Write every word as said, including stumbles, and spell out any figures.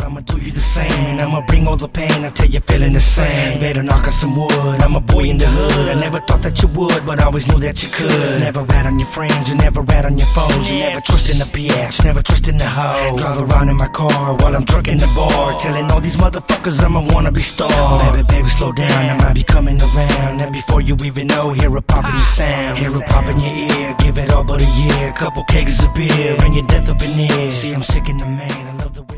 I'ma do you the same. And I'ma bring all the pain until you're feeling the same. Better knock on some wood, I'm a boy in the hood. I never thought that you would, but I always knew that you could. Never rat on your friends, you never rat on your foes. You never trust in the bitch, never trust in the hoe. Drive around in my car while I'm drunk in the bar, telling all these motherfuckers I'm a wannabe star. Baby, baby, slow down, I might be coming around. And before you even know, hear a popping sound. Hear a pop in your ear, give it all but a year. Couple kegs of beer, and your death up in here. See, I'm sick in the main, I love the way